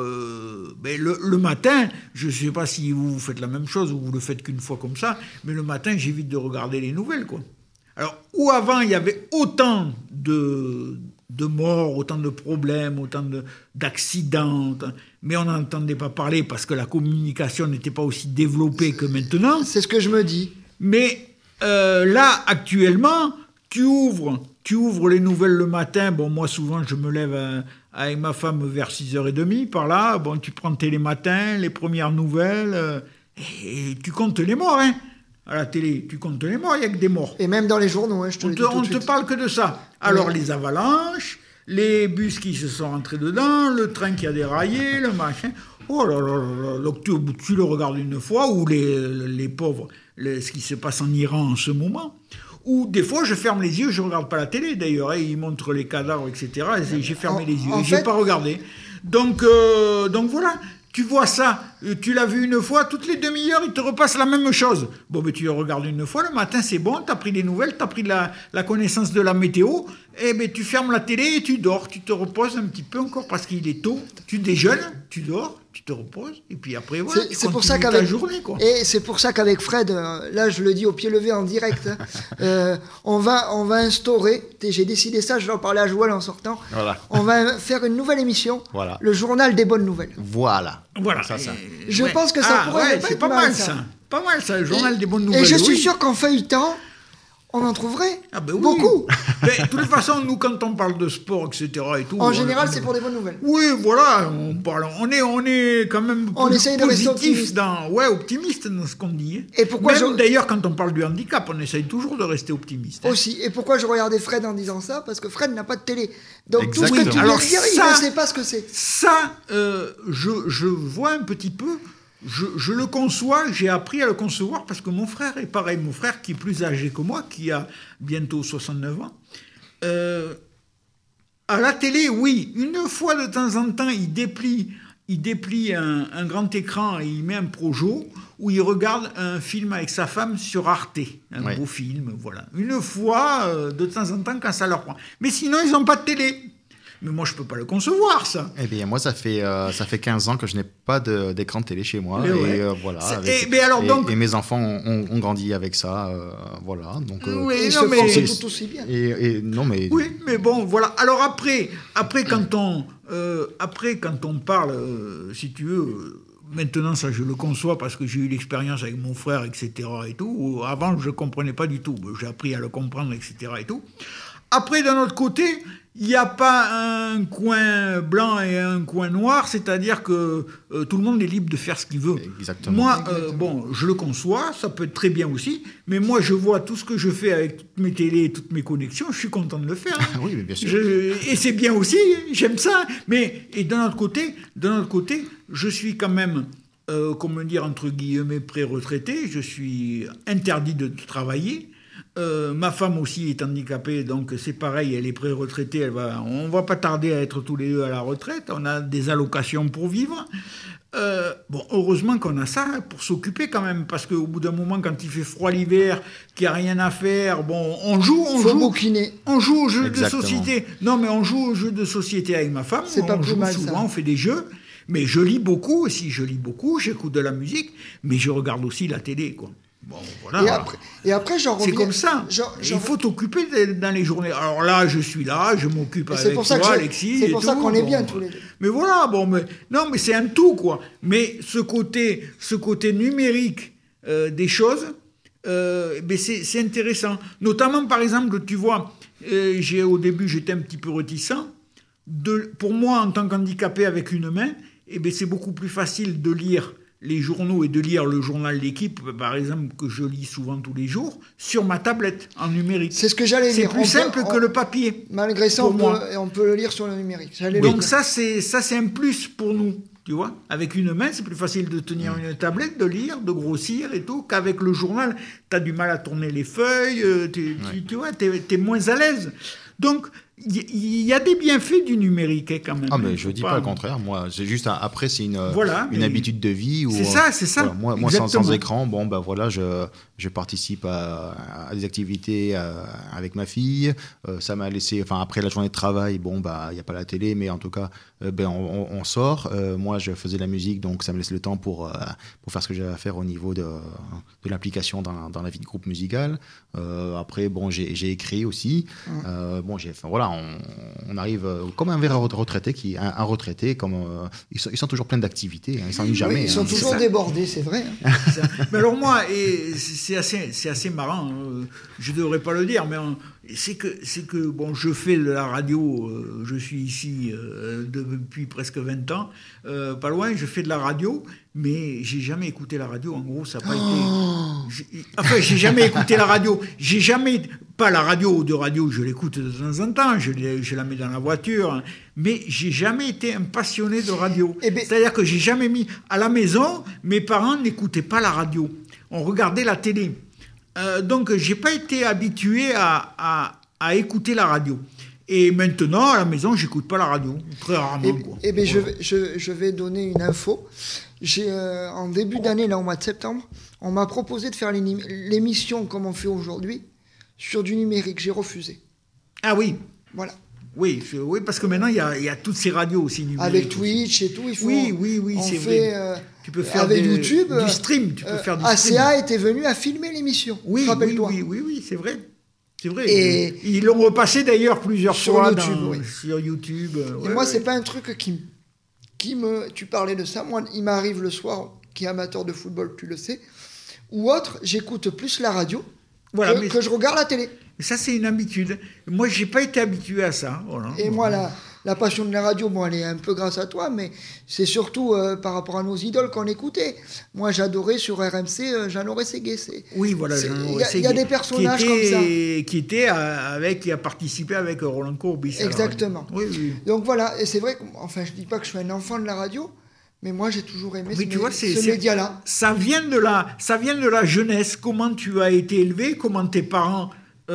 le matin, je ne sais pas si vous faites la même chose ou vous le faites qu'une fois comme ça, mais le matin, j'évite de regarder les nouvelles, quoi. Alors, où avant, il y avait autant de morts, autant de problèmes, autant d'accidents, mais on n'entendait pas parler parce que la communication n'était pas aussi développée que maintenant. C'est ce que je me dis. Mais là, actuellement, tu ouvres les nouvelles le matin. Bon, moi, souvent, je me lève avec ma femme vers 6h30, par là. Bon, tu prends Télématin, les premières nouvelles, et tu comptes les morts, hein. À la télé, tu comptes les morts, il n'y a que des morts. Et même dans les journaux, hein, je te le dis tout de On ne suite. te parle que de ça. Alors, Ouais. les avalanches, les bus qui se sont rentrés dedans, le train qui a déraillé, le machin. Oh là là là là. Donc, tu le regardes une fois, ou les pauvres, ce qui se passe en Iran en ce moment. Ou des fois, je ferme les yeux, je ne regarde pas la télé d'ailleurs. Hein, ils montrent les cadavres, etc. Et j'ai fermé les yeux, je n'ai pas regardé. Donc voilà. Tu vois ça, tu l'as vu une fois, toutes les demi-heures, il te repasse la même chose. Bon, mais tu le regardes une fois, le matin, c'est bon, tu as pris les nouvelles, tu as pris la connaissance de la météo, et ben tu fermes la télé et tu dors, tu te reposes un petit peu encore parce qu'il est tôt, tu déjeunes, tu dors, tu te reposes, et puis après, voilà, tu C'est pour ça continues qu'avec ta journée, quoi. Et c'est pour ça qu'avec Fred, là je le dis au pied levé en direct, hein, on va instaurer, j'ai décidé ça, je vais en parler à Joël en sortant, Voilà. on va faire une nouvelle émission, Voilà. le journal des bonnes nouvelles. Voilà. Voilà. Ça. Je pense que ça pourrait pas c'est être pas mal, mal, ça. ça. Pas mal, ça, le journal des bonnes nouvelles. Et je suis oui. sûr qu'en feuilletant, on en trouverait Ah ben oui. beaucoup. Mais, de toute façon, nous, quand on parle de sport, etc. et tout... En général, c'est pour des bonnes nouvelles. Oui, voilà, on est quand même On essaye de rester positif optimiste. optimiste dans ce qu'on dit. Et pourquoi Même d'ailleurs, quand on parle du handicap, on essaye toujours de rester optimiste. Hein. Aussi. Et pourquoi je regardais Fred en disant ça? Parce que Fred n'a pas de télé. Donc tout ce que Exactement. tu viens Alors de dire, il ça- ne sait pas ce que c'est. Ça, je vois un petit peu, je le conçois, j'ai appris à le concevoir parce que mon frère est pareil, mon frère qui est plus âgé que moi, qui a bientôt 69 ans, à la télé, oui, une fois de temps en temps, il déplie un grand écran et il met un projo où il regarde un film avec sa femme sur Arte, un beau film, voilà. Une fois, de temps en temps, quand ça leur prend. Mais sinon, ils n'ont pas de télé. Mais moi, je ne peux pas le concevoir, ça. Eh bien, moi, ça fait 15 ans que je n'ai pas d'écran de télé chez moi. Mais Et ouais. voilà. Donc- Et mes enfants ont grandi avec ça. Voilà. Donc, Oui, Ils non, se mais- forcent tout aussi bien. non, mais. Oui, mais bon, voilà. Alors après quand on parle, si tu veux, maintenant ça je le conçois parce que j'ai eu l'expérience avec mon frère, etc. et tout. Avant je ne comprenais pas du tout, j'ai appris à le comprendre, etc. et tout. Après, d'un autre côté, il n'y a pas un coin blanc et un coin noir, c'est-à-dire que tout le monde est libre de faire ce qu'il veut. Exactement. Moi, bon, je le conçois, ça peut être très bien aussi, mais moi, je vois tout ce que je fais avec toutes mes télés et toutes mes connexions, je suis content de le faire. Hein. Oui, mais bien sûr. Et c'est bien aussi, j'aime ça. Et d'un autre côté, je suis quand même, comment dire, entre guillemets, pré-retraité, je suis interdit de travailler. Ma femme aussi est handicapée, donc c'est pareil, elle est pré-retraitée, on va pas tarder à être tous les deux à la retraite, on a des allocations pour vivre. Bon, heureusement qu'on a ça pour s'occuper quand même, parce qu'au bout d'un moment, quand il fait froid l'hiver, qu'il n'y a rien à faire, bon, on joue bouquiner. On joue aux jeux Exactement. de société. Non, mais on joue aux jeux de société avec ma femme, C'est pas on plus joue mal, souvent, ça. on fait des jeux. Mais je lis beaucoup aussi, j'écoute de la musique, mais je regarde aussi la télé, quoi. Bon, voilà. Et après, j'en reviens. C'est comme ça. Il faut t'occuper dans les journées. Alors là, je suis là, je m'occupe avec toi, Alexis. C'est pour ça qu'on est bien tous les deux. Mais voilà, bon, non, mais c'est un tout, quoi. Mais ce côté numérique des choses, c'est intéressant. Notamment, par exemple, tu vois, au début, j'étais un petit peu réticent. Pour moi, en tant qu'handicapé avec une main, c'est beaucoup plus facile de lire les journaux et de lire le journal L'Équipe, par exemple, que je lis souvent tous les jours, sur ma tablette, en numérique. C'est ce que j'allais dire. C'est plus simple que le papier. Malgré ça, on peut le lire sur le numérique. Donc ça, c'est un plus pour nous. Tu vois, avec une main, c'est plus facile de tenir une tablette, de lire, de grossir et tout, qu'avec le journal, tu as du mal à tourner les feuilles, tu vois, t'es moins à l'aise. Donc, il y a des bienfaits du numérique quand même. Ah, mais je ne dis pas le contraire. Moi, c'est juste après, c'est une habitude de vie. Où, c'est ça. Voilà, moi sans écran, je participe à des activités avec ma fille. Ça m'a laissé. Enfin, après la journée de travail, il n'y a pas la télé, mais en tout cas, on sort. Moi, je faisais de la musique, donc ça me laisse le temps pour faire ce que j'avais à faire au niveau de l'implication dans la vie de groupe musical. Après, j'ai écrit aussi. On arrive comme un retraité un retraité, comme ils sont toujours pleins d'activités, ils s'ennuient jamais. Ils sont toujours débordés, c'est vrai. Mais alors moi, c'est assez marrant. Je devrais pas le dire, mais c'est que je fais de la radio. Je suis ici depuis presque 20 ans, pas loin. Je fais de la radio, mais j'ai jamais écouté la radio. En gros, ça n'a pas été. J'ai jamais écouté la radio. J'ai jamais pas la radio de radio. Je l'écoute de temps en temps. Je la mets dans la voiture, mais j'ai jamais été un passionné de radio. C'est-à-dire que j'ai jamais mis à la maison. Mes parents n'écoutaient pas la radio. On regardait la télé. Donc, j'ai pas été habitué à écouter la radio. Et maintenant, à la maison, j'écoute pas la radio, très rarement. Je vais donner une info. En début d'année, là, au mois de septembre, on m'a proposé de faire l'émission comme on fait aujourd'hui sur du numérique. J'ai refusé. Ah oui. Voilà. Oui, parce que maintenant, il y a toutes ces radios aussi numériques. Avec Twitch et tout, il faut... Oui, c'est vrai. Tu peux faire avec YouTube, du stream. Tu peux faire du ACA était venu à filmer l'émission. Rappelle-toi. Oui, c'est vrai. C'est vrai. Et ils l'ont repassé d'ailleurs plusieurs fois sur YouTube. Et moi, c'est pas un truc qui me... Tu parlais de ça. Moi, il m'arrive le soir, qui est amateur de football, tu le sais, ou autre, j'écoute plus la radio que je regarde la télé. Ça, c'est une habitude. Moi, j'ai pas été habitué à ça. Voilà. Et moi, la passion de la radio, elle est un peu grâce à toi, mais c'est surtout par rapport à nos idoles qu'on écoutait. Moi, j'adorais sur RMC Jeannot Ségué. Oui, voilà. Il y a des personnages comme ça. Qui a participé avec Roland Courbis. Exactement. Oui. Donc voilà, et c'est vrai que, je dis pas que je suis un enfant de la radio, mais moi, j'ai toujours aimé ce média-là. Ça vient de la jeunesse. Comment tu as été élevé, comment tes parents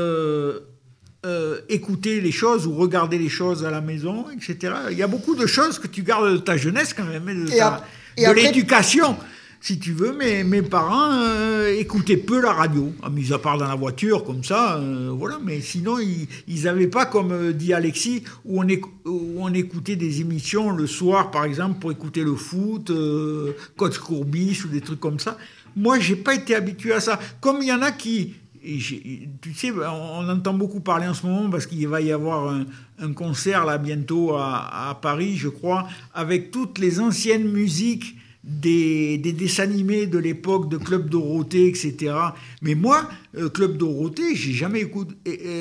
écouter les choses ou regarder les choses à la maison, etc. Il y a beaucoup de choses que tu gardes de ta jeunesse quand même, de l'éducation, si tu veux. Mais mes parents écoutaient peu la radio, mis à part dans la voiture, comme ça, voilà. Mais sinon, ils n'avaient pas, comme dit Alexis, où on écoutait des émissions le soir, par exemple, pour écouter le foot, Coach Courbis ou des trucs comme ça. Moi, j'ai pas été habitué à ça. Comme il y en a qui... tu sais, on entend beaucoup parler en ce moment parce qu'il va y avoir un concert là bientôt à Paris, je crois, avec toutes les anciennes musiques des dessins animés de l'époque de Club Dorothée, etc. Mais moi, Club Dorothée, j'ai jamais écouté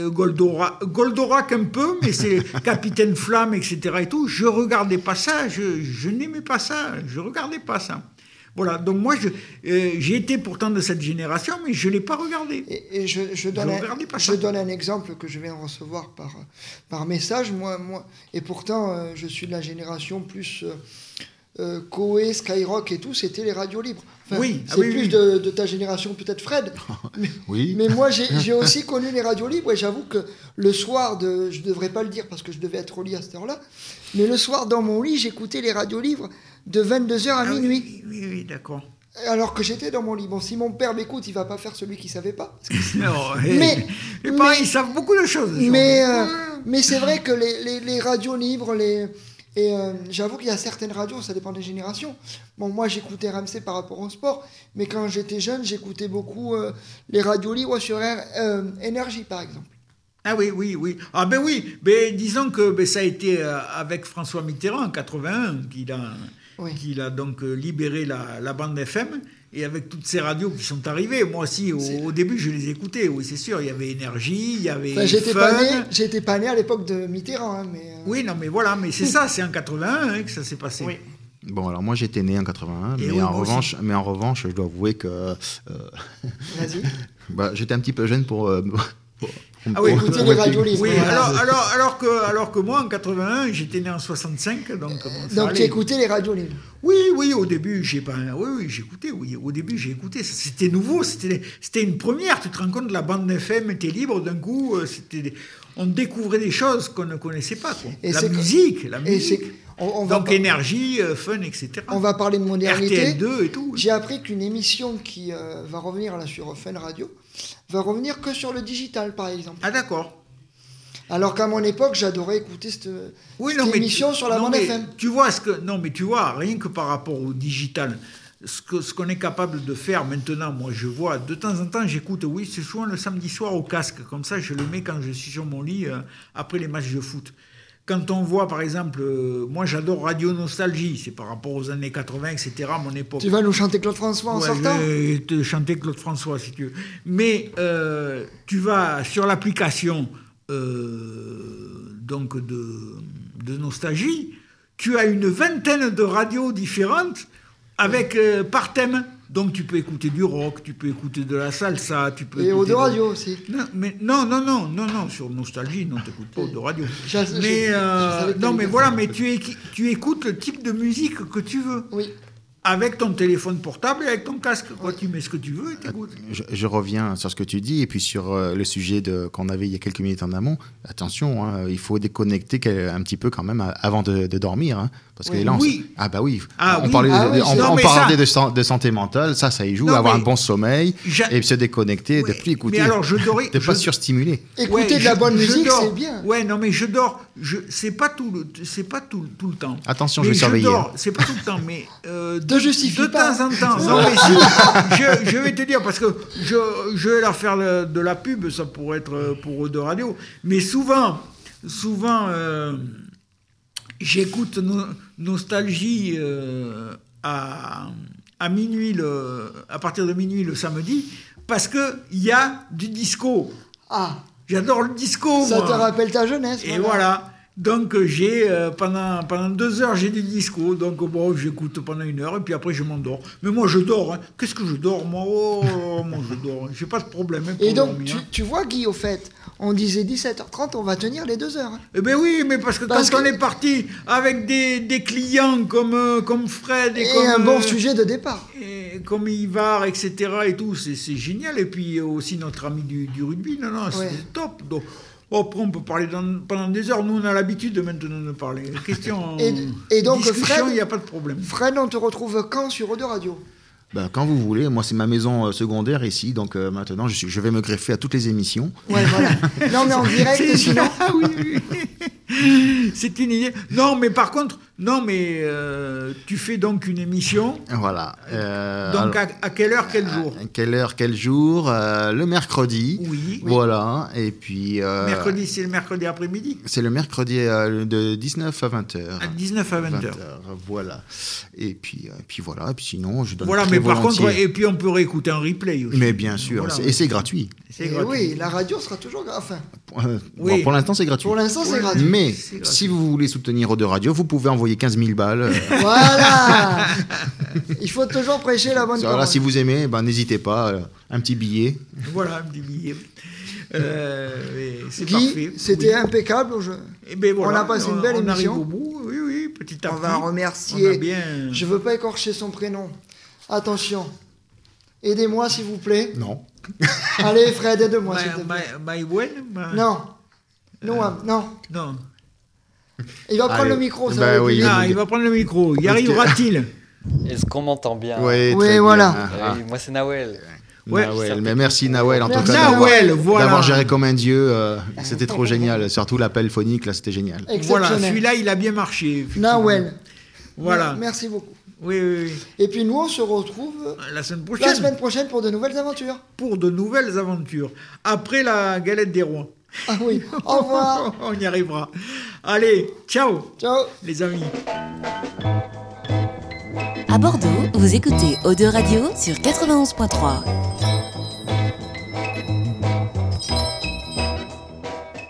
Goldorak un peu, mais c'est Capitaine Flamme, etc. et tout. Je regardais pas ça, je n'aimais pas ça, je regardais pas ça. Voilà, donc moi, j'ai été pourtant de cette génération, mais je ne l'ai pas regardé. Et je donne un exemple que je viens de recevoir par message. Moi, et pourtant, je suis de la génération plus Koé, Skyrock et tout, c'était les radios libres. Plus de ta génération, peut-être Fred. Mais moi, j'ai aussi connu les radios libres, et j'avoue que le soir, je ne devrais pas le dire parce que je devais être au lit à cette heure-là, mais le soir, dans mon lit, j'écoutais les radios libres de 22h à minuit. Oui, d'accord. Alors que j'étais dans mon lit. Bon, si mon père m'écoute, il va pas faire celui qui savait pas. Mais ils savent beaucoup de choses. Mais c'est vrai que les radios libres, j'avoue qu'il y a certaines radios, ça dépend des générations. Bon, moi, j'écoutais RMC par rapport au sport, mais quand j'étais jeune, j'écoutais beaucoup les radios libres sur Énergie, par exemple. Ah oui. Ah ben oui, disons que ça a été avec François Mitterrand en 81 qu'il a donc libéré la bande FM, et avec toutes ces radios qui sont arrivées. Moi aussi, au début, je les écoutais, oui, c'est sûr. Il y avait Énergie, il y avait j'étais pas né à l'époque de Mitterrand. Mais Oui, non, mais voilà, mais c'est ça, c'est en 81 que ça s'est passé. Oui. Bon, alors moi j'étais né en 81, Et mais, oui, en moi revanche, je dois avouer que Vas-y. j'étais un petit peu jeune pour... Ah oui, écouter les radios libres. Oui, Voilà. alors que moi, en 81, j'étais né en 65, donc bon, ça Donc tu allait. écoutais les radios libres. Oui, au début, j'écoutais, au début, j'ai écouté. C'était nouveau, c'était une première. Tu te rends compte, la bande FM était libre, d'un coup, on découvrait des choses qu'on ne connaissait pas, quoi. Et La c'est- musique. on va Donc pas- énergie, fun, etc. On va parler de modernité. RTL2 et tout. J'ai appris qu'une émission qui va revenir là sur Fun Radio va revenir que sur le digital, par exemple. Ah d'accord. Alors qu'à mon époque, j'adorais écouter cette émission sur la bande FM. Tu vois, rien que par rapport au digital, ce qu'on est capable de faire maintenant, moi je vois, de temps en temps j'écoute, oui, c'est souvent le samedi soir au casque, comme ça je le mets quand je suis sur mon lit après les matchs de foot. Quand on voit par exemple, moi j'adore Radio Nostalgie, c'est par rapport aux années 80, etc., mon époque. Tu vas nous chanter Claude François en sortant? Je vais te chanter Claude François si tu veux. Mais tu vas sur l'application donc de Nostalgie, tu as une vingtaine de radios différentes avec par thème. Donc tu peux écouter du rock, tu peux écouter de la salsa, tu peux Et écouter de radio aussi. Non, sur Nostalgie, non, t'écoutes pas de radio. Je savais que Non, t'allais mais dire voilà, ça. mais tu écoutes le type de musique que tu veux. Oui. Avec ton téléphone portable et avec ton casque. Quoi, tu mets ce que tu veux et t'écoutes. Je reviens sur ce que tu dis, et puis sur le sujet qu'on avait il y a quelques minutes en amont. Attention, hein, il faut déconnecter un petit peu quand même avant de dormir. Hein, parce que Oui. là, Oui. on parlait, on mais parlait ça- de santé mentale, ça y joue, Non, avoir mais- un bon sommeil, et se déconnecter, de Ouais, plus écouter, mais alors, je dorais- de pas je- surstimulé. Écouter Ouais, de la bonne je musique, dors. c'est bien. Ouais, non, mais je dors. C'est pas tout le temps. Attention, Mais je vais surveiller. dors, c'est pas tout le temps, mais Te justifie de pas. temps en temps. Non, mais si, je vais te dire parce que je vais leur faire de la pub, ça pourrait être pour eux de radio. Mais souvent, j'écoute Nostalgie à minuit à partir de minuit le samedi parce que il y a du disco. Ah, J'adore le disco. ça moi. te rappelle ta jeunesse. Et voilà. Donc j'ai pendant 2 heures j'ai du disco. Donc bon, j'écoute pendant 1 heure et puis après je m'endors. Mais moi je dors. Hein. Qu'est-ce que je dors moi? Moi je dors. J'ai pas de problème. Hein, pour Et donc, dormir, hein. tu vois, Guy, au fait, on disait 17h30, on va tenir les 2 heures. Hein. Eh ben oui, mais parce que Parce quand on que- est parti avec des clients comme Fred Et comme un bon sujet de départ. et comme Ivar, etc. et tout, c'est génial. Et puis aussi notre ami du rugby, non, Ouais. c'est top. Donc, après, on peut parler pendant des heures. Nous, on a l'habitude maintenant de parler. Question, Et donc, discussion, Fred- il n'y a pas de problème. Fred, on te retrouve quand sur Eau de Radio? Ben, quand vous voulez, moi c'est ma maison secondaire ici, donc maintenant je vais me greffer à toutes les émissions. Ouais, voilà. Non, mais en direct, sinon. Ah oui. C'est une idée. Non, mais par contre, tu fais donc une émission. Voilà. Donc, alors, à quelle heure, quel jour? quelle heure, quel jour Le mercredi. Oui. Voilà. Et puis. Mercredi, c'est le mercredi après-midi. C'est le mercredi de 19 à 20h. À 19 à 20h. Voilà. Et puis voilà. Et puis sinon, je donne Voilà, très mais par contre, volontiers. et puis on peut réécouter un replay aussi. Mais bien sûr, Voilà. et c'est gratuit. C'est Et gratuit. oui, la radio sera toujours. Enfin, Oui. Pour l'instant, c'est gratuit. pour l'instant, c'est Ouais. gratuit. Mais C'est gratuit. si vous voulez soutenir Eau de Radio, vous pouvez envoyer 15 000 balles. Voilà. Il faut toujours prêcher la bonne Voilà, parole. si vous aimez, n'hésitez pas. Un petit billet. Voilà, un petit billet. C'est Guy, parfait. c'était Oui. impeccable. Eh ben voilà, on a passé une belle on arrive émission. au bout, oui, petit à On petit. va On a remercier. bien... Je veux pas écorcher son prénom. Attention. Aidez-moi, s'il vous plaît. Non. Allez, Fred, aide-moi, s'il te plaît. Maïwen Non. Non. Non. Il va prendre Allez. le micro, ça Bah va être oui. vite. Ah, il va prendre le micro. Y arrivera-t-il? Est-ce qu'on m'entend bien? Ouais, Oui, très voilà. bien. Ah oui, moi c'est Nawel. Ouais. Nawel. Mais merci Nawel en tout Merci, cas Nawel, voilà. d'avoir géré comme un dieu. C'était trop génial. Surtout l'appel phonique, là, c'était génial. Voilà, Exceptionnel. celui-là, il a bien marché. effectivement. Nawel. Voilà. Merci beaucoup. Oui. Et puis nous, on se retrouve La semaine la prochaine, semaine prochaine pour de nouvelles aventures. pour de nouvelles aventures. Après la galette des rois. Ah oui. Au revoir. On y arrivera. Allez, ciao, Ciao. les amis. À Bordeaux, vous écoutez Eau de Radio sur 91.3.